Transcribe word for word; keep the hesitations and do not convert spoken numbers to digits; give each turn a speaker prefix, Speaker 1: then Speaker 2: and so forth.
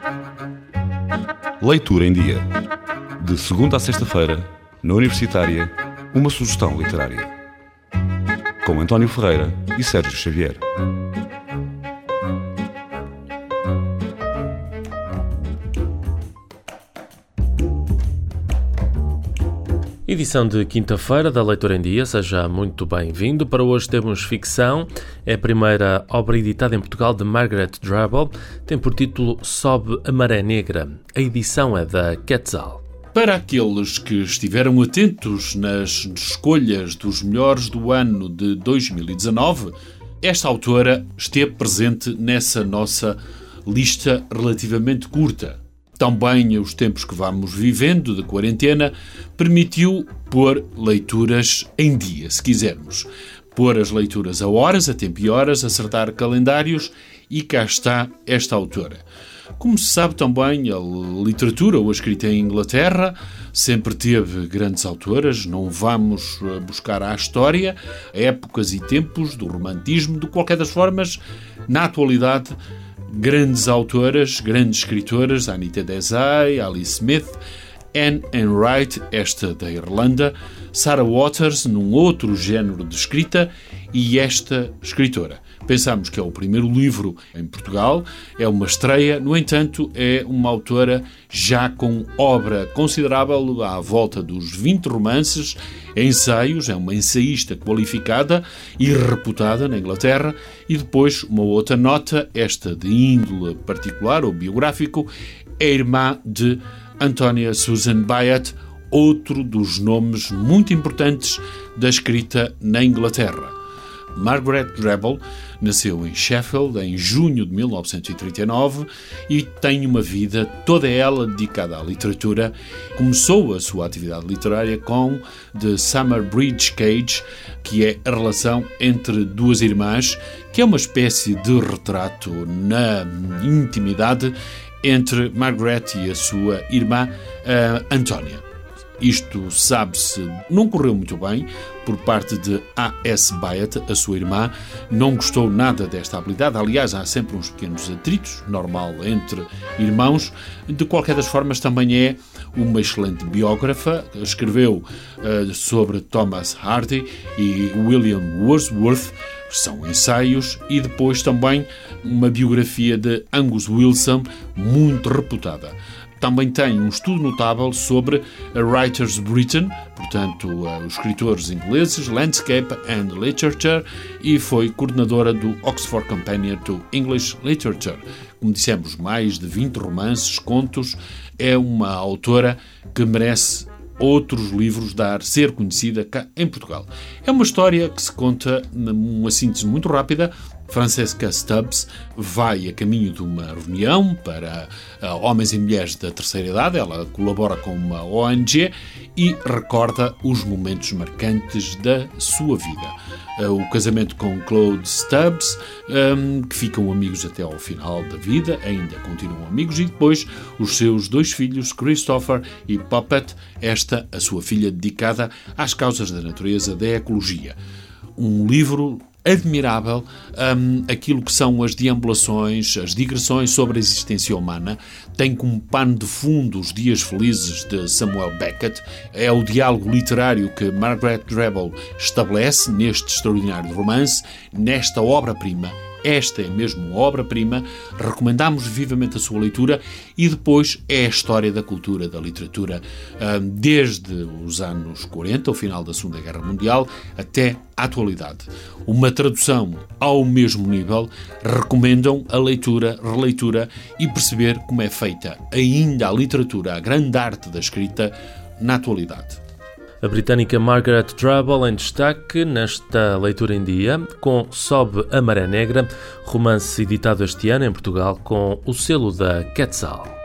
Speaker 1: Leitura em Dia. De segunda a sexta-feira, na Universitária, uma sugestão literária. Com António Ferreira e Sérgio Xavier.
Speaker 2: Edição de quinta-feira da Leitura em Dia, seja muito bem-vindo. Para hoje temos ficção, é a primeira obra editada em Portugal de Margaret Drabble, tem por título Sobe a Maré Negra. A edição é da Quetzal.
Speaker 3: Para aqueles que estiveram atentos nas escolhas dos melhores do ano de dois mil e dezanove, esta autora esteve presente nessa nossa lista relativamente curta. Também os tempos que vamos vivendo de quarentena permitiu pôr leituras em dia, se quisermos. Pôr as leituras a horas, a tempo e horas, acertar calendários e cá está esta autora. Como se sabe também, a literatura ou a escrita em Inglaterra sempre teve grandes autoras. Não vamos buscar a história, épocas e tempos do romantismo, de qualquer das formas, na atualidade, grandes autoras, grandes escritoras, Anita Desai, Alice Smith, Anne Enright, esta da Irlanda, Sarah Waters, num outro género de escrita, e esta escritora. Pensamos que é o primeiro livro em Portugal, é uma estreia, no entanto, é uma autora já com obra considerável, à volta dos vinte romances, ensaios, é uma ensaísta qualificada e reputada na Inglaterra, e depois uma outra nota, esta de índole particular ou biográfico, é irmã de Antonia Susan Byatt, outro dos nomes muito importantes da escrita na Inglaterra. Margaret Drabble nasceu em Sheffield em junho de mil novecentos e trinta e nove e tem uma vida toda ela dedicada à literatura. Começou a sua atividade literária com The Summer Bridge Cage, que é a relação entre duas irmãs, que é uma espécie de retrato na intimidade entre Margaret e a sua irmã uh, Antonia. Isto, sabe-se, não correu muito bem por parte de A S Byatt, a sua irmã. Não gostou nada desta habilidade. Aliás, há sempre uns pequenos atritos, normal, entre irmãos. De qualquer das formas, também é uma excelente biógrafa. Escreveu uh, sobre Thomas Hardy e William Wordsworth, que são ensaios, e depois também uma biografia de Angus Wilson, muito reputada. Também tem um estudo notável sobre a Writers Britain, portanto, os escritores ingleses, Landscape and Literature, e foi coordenadora do Oxford Companion to English Literature. Como dissemos, mais de vinte romances, contos, é uma autora que merece outros livros dar, ser conhecida cá em Portugal. É uma história que se conta numa síntese muito rápida. Francesca Stubbs vai a caminho de uma reunião para uh, homens e mulheres da terceira idade. Ela colabora com uma O N G e recorda os momentos marcantes da sua vida. Uh, o casamento com Claude Stubbs, um, que ficam amigos até ao final da vida, ainda continuam amigos, e depois os seus dois filhos, Christopher e Puppet, esta, a sua filha dedicada às causas da natureza, da ecologia. Um livro admirável, um, aquilo que são as deambulações, as digressões sobre a existência humana. Tem como pano de fundo os dias felizes de Samuel Beckett. É o diálogo literário que Margaret Drabble estabelece neste extraordinário romance, nesta obra-prima. Esta é mesmo uma obra-prima, recomendamos vivamente a sua leitura, e depois é a história da cultura, da literatura, desde os anos quarenta, o final da Segunda Guerra Mundial, até à atualidade. Uma tradução ao mesmo nível, recomendam a leitura, releitura e perceber como é feita ainda a literatura, a grande arte da escrita, na atualidade.
Speaker 2: A britânica Margaret Drabble em destaque nesta leitura em dia, com Sobe a Maré Negra, romance editado este ano em Portugal com o selo da Quetzal.